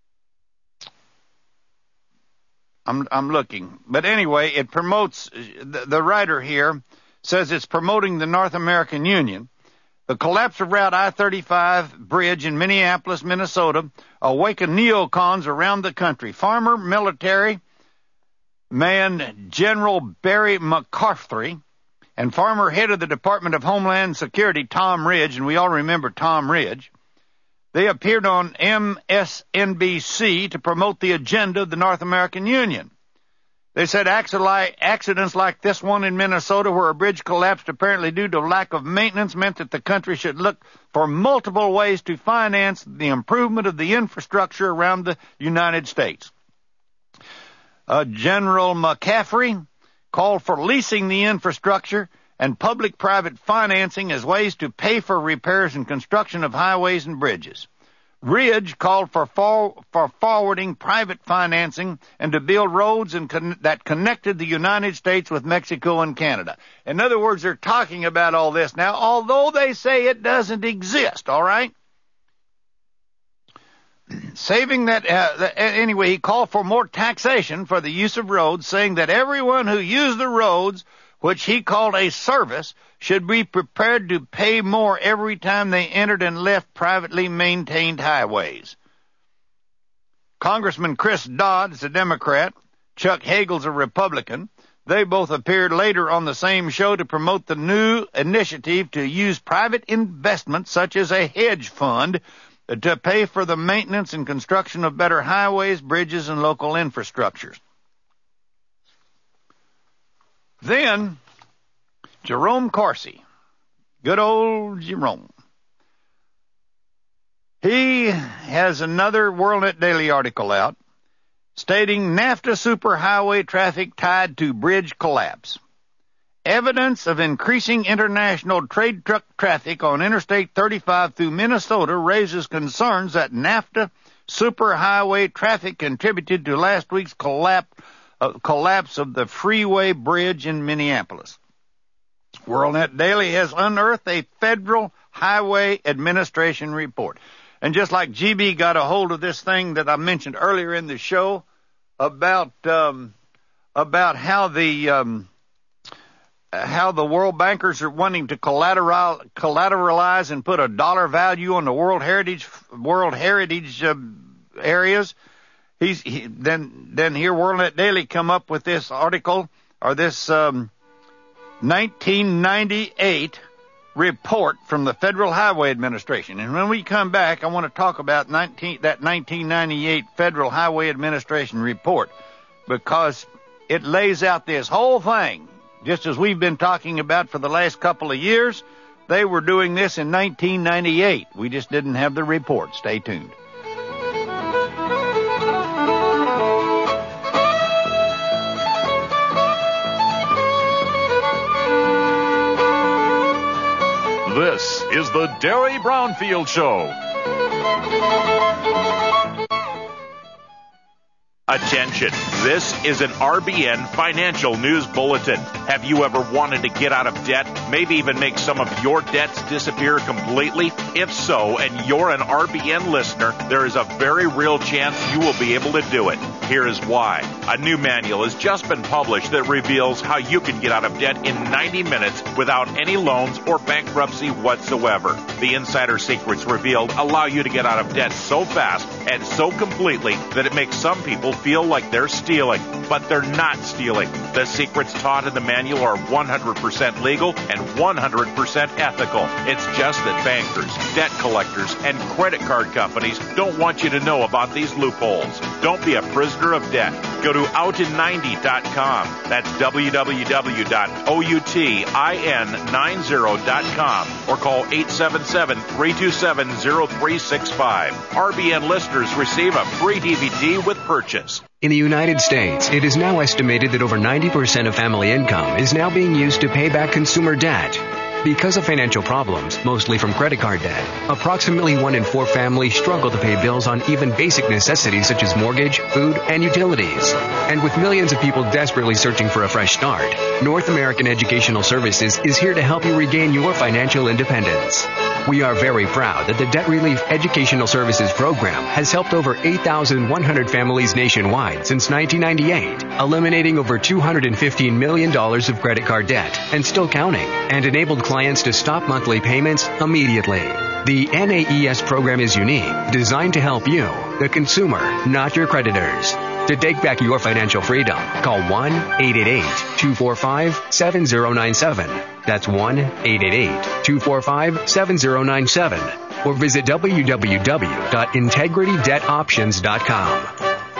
I'm looking. But anyway, it promotes, the writer here says it's promoting the North American Union. The collapse of Route I-35 bridge in Minneapolis, Minnesota, awakened neocons around the country. Former military man General Barry McCarthy and former head of the Department of Homeland Security, Tom Ridge, and we all remember Tom Ridge, they appeared on MSNBC to promote the agenda of the North American Union. They said accidents like this one in Minnesota where a bridge collapsed apparently due to lack of maintenance meant that the country should look for multiple ways to finance the improvement of the infrastructure around the United States. General McCaffrey called for leasing the infrastructure and public-private financing as ways to pay for repairs and construction of highways and bridges. Ridge called for forwarding private financing and to build roads that connected the United States with Mexico and Canada. In other words, they're talking about all this now, although they say it doesn't exist, all right? Anyway, he called for more taxation for the use of roads, saying that everyone who used the roads, which he called a service, should be prepared to pay more every time they entered and left privately maintained highways. Congressman Chris Dodd is a Democrat, Chuck Hagel's a Republican. They both appeared later on the same show to promote the new initiative to use private investment, such as a hedge fund, to pay for the maintenance and construction of better highways, bridges, and local infrastructures. Then, Jerome Corsi, good old Jerome, he has another WorldNet Daily article out stating NAFTA superhighway traffic tied to bridge collapse. Evidence of increasing international trade truck traffic on Interstate 35 through Minnesota raises concerns that NAFTA superhighway traffic contributed to last week's collapse of the freeway bridge in Minneapolis. WorldNet Daily has unearthed a Federal Highway Administration report. And just like GB got a hold of this thing that I mentioned earlier in the show about how the world bankers are wanting to collateralize and put a dollar value on the World Heritage areas. Then here WorldNet Daily come up with this article or this 1998 report from the Federal Highway Administration. And when we come back, I want to talk about that 1998 Federal Highway Administration report, because it lays out this whole thing, just as we've been talking about for the last couple of years. They were doing this in 1998. We just didn't have the report. Stay tuned. This is the Derry Brownfield Show. Attention, this is an RBN financial news bulletin. Have you ever wanted to get out of debt, maybe even make some of your debts disappear completely? If so, and you're an RBN listener, there is a very real chance you will be able to do it. Here is why. A new manual has just been published that reveals how you can get out of debt in 90 minutes without any loans or bankruptcy whatsoever. The insider secrets revealed allow you to get out of debt so fast and so completely that it makes some people feel like they're stealing, but they're not stealing. The secrets taught in the manual are 100% legal and 100% ethical. It's just that bankers, debt collectors, and credit card companies don't want you to know about these loopholes. Don't be a prisoner of debt. Go to outin90.com. That's www.outin90.com or call 877-327-0365. RBN listeners receive a free DVD with purchase. In the United States, it is now estimated that over 90% of family income is now being used to pay back consumer debt. Because of financial problems, mostly from credit card debt, approximately 1 in 4 families struggle to pay bills on even basic necessities such as mortgage, food, and utilities. And with millions of people desperately searching for a fresh start, North American Educational Services is here to help you regain your financial independence. We are very proud that the Debt Relief Educational Services Program has helped over 8,100 families nationwide since 1998, eliminating over $215 million of credit card debt and still counting, and enabled clients to stop monthly payments immediately. The NAES program is unique, designed to help you, the consumer, not your creditors. To take back your financial freedom, call 1-888-245-7097. That's 1-888-245-7097. Or visit www.integritydebtoptions.com.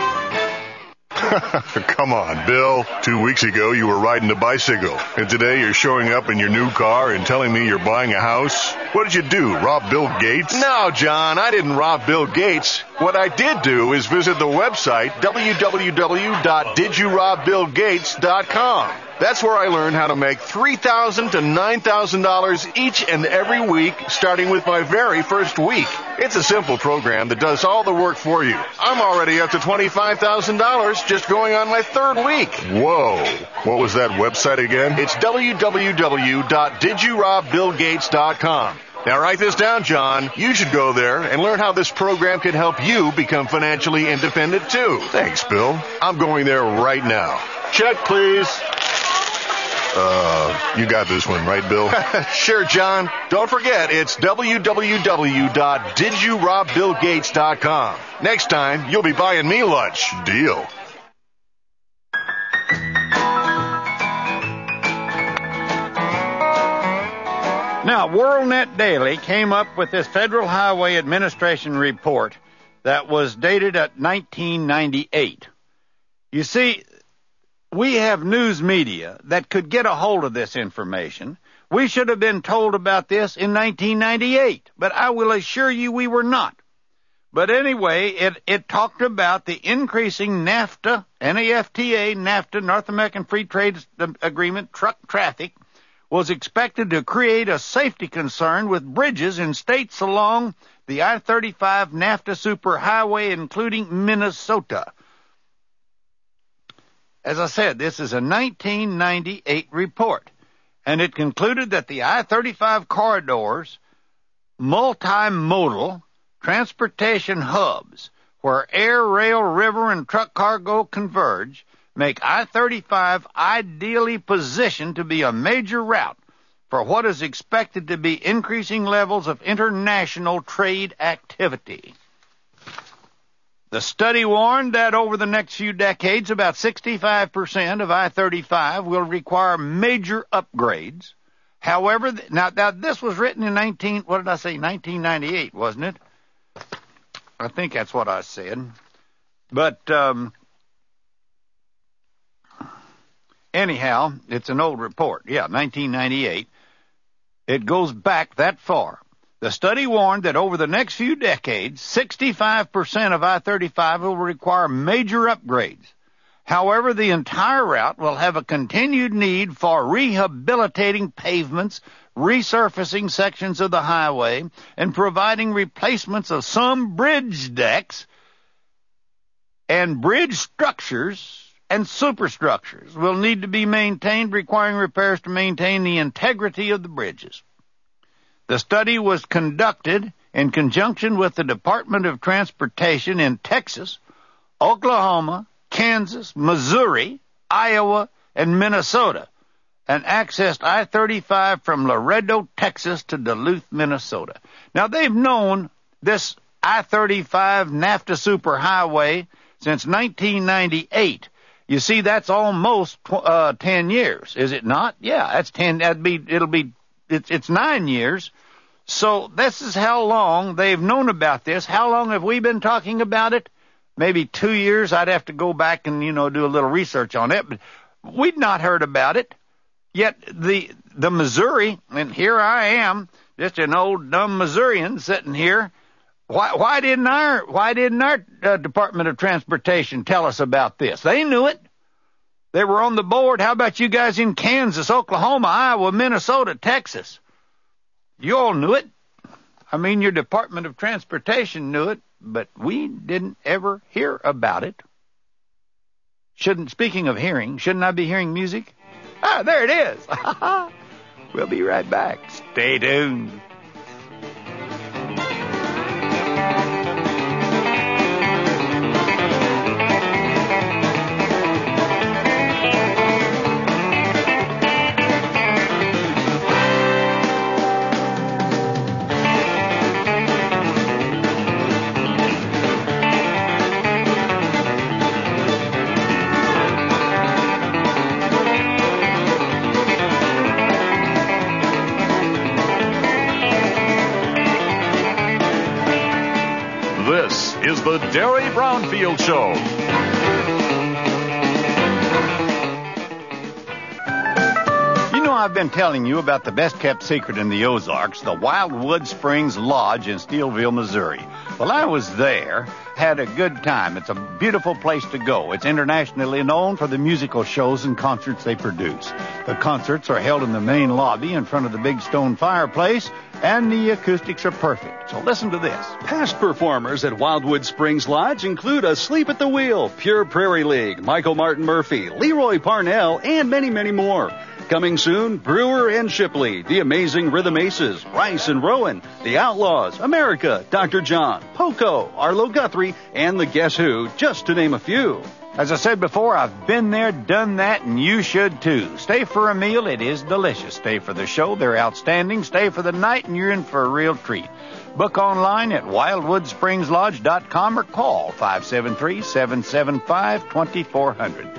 Come on, Bill. 2 weeks ago, you were riding a bicycle. And today, you're showing up in your new car and telling me you're buying a house? What did you do, rob Bill Gates? No, John, I didn't rob Bill Gates. What I did do is visit the website, www.didyourobBillGates.com. That's where I learned how to make $3,000 to $9,000 each and every week, starting with my very first week. It's a simple program that does all the work for you. I'm already up to $25,000 just going on my third week. Whoa. What was that website again? It's www.didyourobBillGates.com. Now write this down, John. You should go there and learn how this program can help you become financially independent too. Thanks, Bill. I'm going there right now. Check, please. You got this one, right, Bill? Sure, John. Don't forget, it's www.didyourobBillGates.com. Next time, you'll be buying me lunch. Deal. Now, WorldNet Daily came up with this Federal Highway Administration report that was dated at 1998. You see, we have news media that could get a hold of this information. We should have been told about this in 1998, but I will assure you we were not. But anyway, it talked about the increasing NAFTA, NAFTA, NAFTA, North American Free Trade Agreement, truck traffic, was expected to create a safety concern with bridges in states along the I-35 NAFTA superhighway, including Minnesota. As I said, this is a 1998 report, and it concluded that the I-35 corridors, multimodal transportation hubs, where air, rail, river, and truck cargo converge, make I-35 ideally positioned to be a major route for what is expected to be increasing levels of international trade activity. The study warned that over the next few decades, about 65% of I-35 will require major upgrades. However, now this was written in 1998, wasn't it? I think that's what I said. But anyhow, it's an old report. Yeah, 1998. It goes back that far. The study warned that over the next few decades, 65% of I-35 will require major upgrades. However, the entire route will have a continued need for rehabilitating pavements, resurfacing sections of the highway, and providing replacements of some bridge decks and bridge structures and superstructures will need to be maintained, requiring repairs to maintain the integrity of the bridges. The study was conducted in conjunction with the Department of Transportation in Texas, Oklahoma, Kansas, Missouri, Iowa, and Minnesota, and accessed I-35 from Laredo, Texas to Duluth, Minnesota. Now, they've known this I-35 NAFTA superhighway since 1998. You see, that's almost 10 years, is it not? Yeah, that's 10. It's 9 years. So this is how long they've known about this. How long have we been talking about it? Maybe 2 years. I'd have to go back and, do a little research on it. But we'd not heard about it. Yet the Missouri, and here I am, just an old dumb Missourian sitting here. Why didn't our Department of Transportation tell us about this? They knew it. They were on the board. How about you guys in Kansas, Oklahoma, Iowa, Minnesota, Texas? You all knew it. I mean, your Department of Transportation knew it, but we didn't ever hear about it. Speaking of hearing, shouldn't I be hearing music? Ah, there it is. We'll be right back. Stay tuned. This is the Derry Brownfield Show. I've been telling you about the best-kept secret in the Ozarks, the Wildwood Springs Lodge in Steelville, Missouri. Well, I was there, had a good time. It's a beautiful place to go. It's internationally known for the musical shows and concerts they produce. The concerts are held in the main lobby in front of the big stone fireplace, and the acoustics are perfect. So listen to this. Past performers at Wildwood Springs Lodge include Asleep at the Wheel, Pure Prairie League, Michael Martin Murphy, Leroy Parnell, and many, many more. Coming soon, Brewer and Shipley, the Amazing Rhythm Aces, Rice and Rowan, the Outlaws, America, Dr. John, Poco, Arlo Guthrie, and the Guess Who, just to name a few. As I said before, I've been there, done that, and you should too. Stay for a meal, it is delicious. Stay for the show, they're outstanding. Stay for the night, and you're in for a real treat. Book online at wildwoodsprings.com or call 573-775-2400.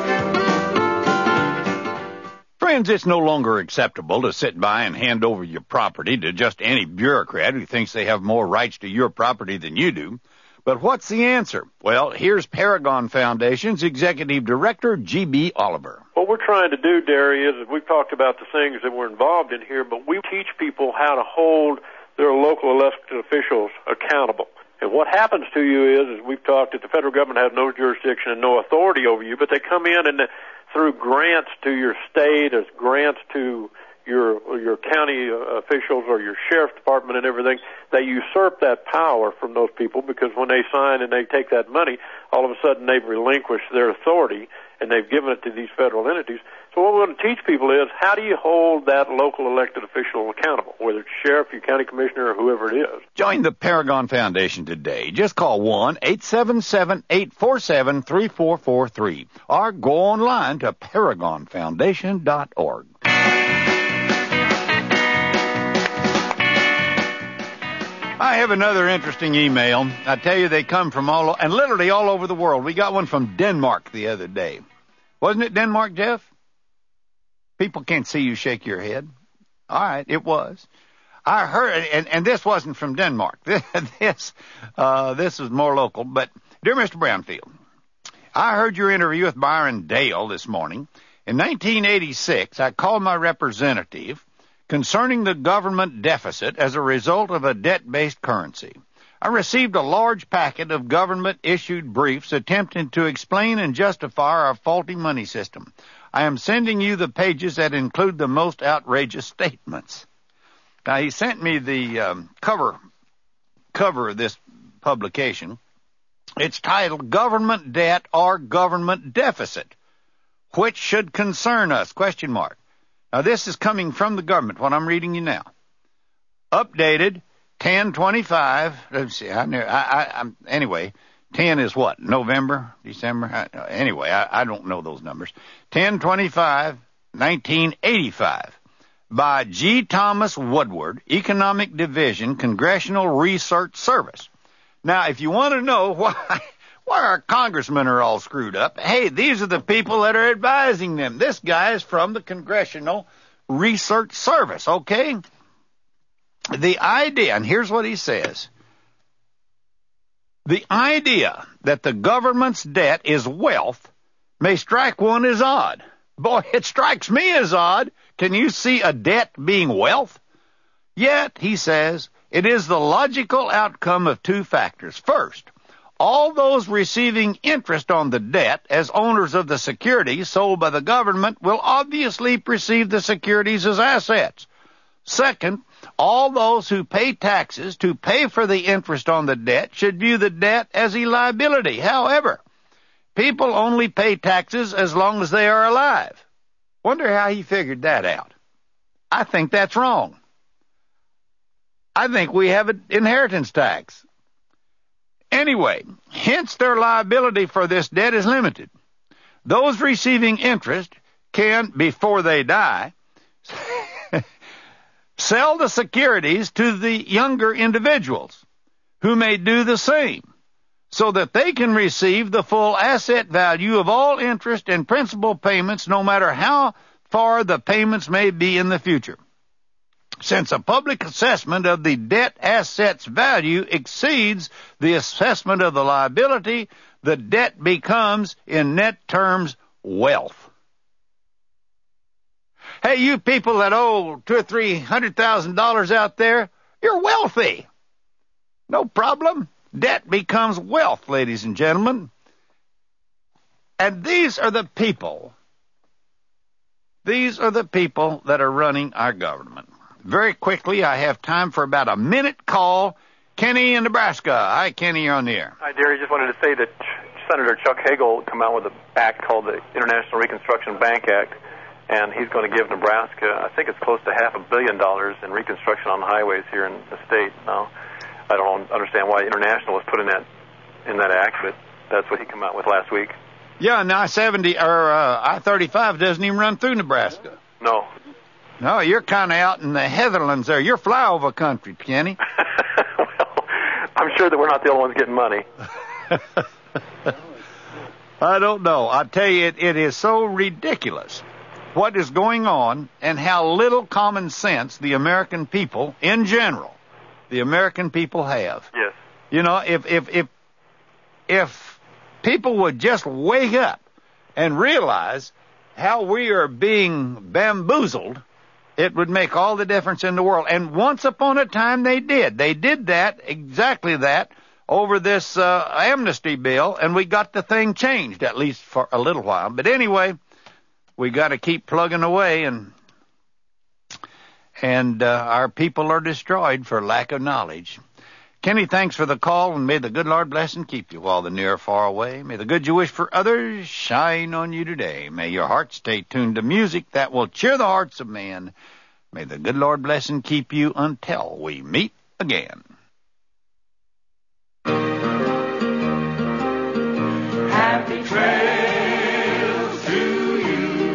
Friends, it's no longer acceptable to sit by and hand over your property to just any bureaucrat who thinks they have more rights to your property than you do. But what's the answer? Well, here's Paragon Foundation's Executive Director, G.B. Oliver. What we're trying to do, Derry, is we've talked about the things that we're involved in here, but we teach people how to hold their local elected officials accountable. And what happens to you is we've talked that the federal government has no jurisdiction and no authority over you, but they come in and through grants to your state, as grants to your county officials or your sheriff's department and everything, they usurp that power from those people, because when they sign and they take that money, all of a sudden they've relinquished their authority and they've given it to these federal entities. So what we want to teach people is, how do you hold that local elected official accountable, whether it's sheriff, your county commissioner, or whoever it is? Join the Paragon Foundation today. Just call 1-877-847-3443 or go online to paragonfoundation.org. I have another interesting email. I tell you, they come from literally all over the world. We got one from Denmark the other day. Wasn't it Denmark, Jeff? People can't see you shake your head. All right, it was. I heard, and this wasn't from Denmark. This is more local. But, dear Mr. Brownfield, I heard your interview with Byron Dale this morning. In 1986, I called my representative concerning the government deficit as a result of a debt-based currency. I received a large packet of government-issued briefs attempting to explain and justify our faulty money system. I am sending you the pages that include the most outrageous statements. Now, he sent me the cover of this publication. It's titled Government Debt or Government Deficit. Which should concern us? ? Now, this is coming from the government, what I'm reading you now. Updated 10/25. Let's see. Anyway, 10 is what? November, December? Anyway, I don't know those numbers. 10/25/1985 by G. Thomas Woodward, Economic Division, Congressional Research Service. Now, if you want to know why our congressmen are all screwed up, hey, these are the people that are advising them. This guy is from the Congressional Research Service, okay? The idea, and here's what he says, the idea that the government's debt is wealth may strike one as odd. Boy, it strikes me as odd. Can you see a debt being wealth? Yet, he says, it is the logical outcome of two factors. First, all those receiving interest on the debt as owners of the securities sold by the government will obviously perceive the securities as assets. Second, all those who pay taxes to pay for the interest on the debt should view the debt as a liability. However, people only pay taxes as long as they are alive. Wonder how he figured that out. I think that's wrong. I think we have an inheritance tax. Anyway, hence their liability for this debt is limited. Those receiving interest can, before they die, sell the securities to the younger individuals who may do the same so that they can receive the full asset value of all interest and principal payments no matter how far the payments may be in the future. Since a public assessment of the debt asset's value exceeds the assessment of the liability, the debt becomes, in net terms, wealth. Hey, you people that owe $200,000 or $300,000 out there, you're wealthy. No problem. Debt becomes wealth, ladies and gentlemen. And these are the people that are running our government. Very quickly, I have time for about a minute call. Kenny in Nebraska. Hi, Kenny, you're on the air. Hi, Derry. Just wanted to say that Senator Chuck Hagel come out with an act called the International Reconstruction Bank Act, and he's going to give Nebraska, I think it's close to $500 million in reconstruction on the highways here in the state. Now, I don't understand why International was put in that act, but that's what he came out with last week. Yeah, and I-35 doesn't even run through Nebraska. No. No, you're kind of out in the heatherlands there. You're flyover country, Kenny. Well, I'm sure that we're not the only ones getting money. I don't know. I tell you, it is so ridiculous what is going on and how little common sense the American people, in general, the American people have. Yes. You know, if people would just wake up and realize how we are being bamboozled, it would make all the difference in the world. And once upon a time they did. They did that, exactly that, over this amnesty bill, and we got the thing changed, at least for a little while. But anyway, we got to keep plugging away, and our people are destroyed for lack of knowledge. Kenny, thanks for the call, and may the good Lord bless and keep you all the near or far away. May the good you wish for others shine on you today. May your heart stay tuned to music that will cheer the hearts of men. May the good Lord bless and keep you until we meet again. Happy trails to you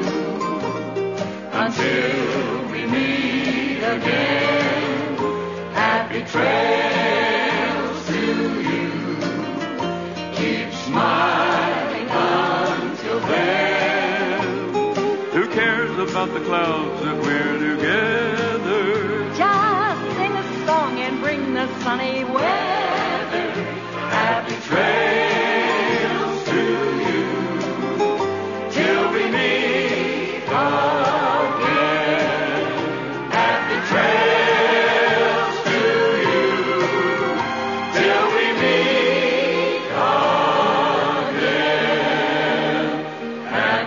until we meet again. Happy trails to you. Keep smiling until then. Who cares about the clouds if we're together? Just sing a song and bring the sunny weather. Happy trails to you till we meet again. Happy trails to you till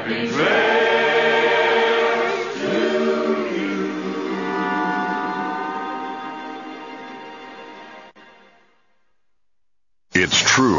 Happy trails to you. It's true.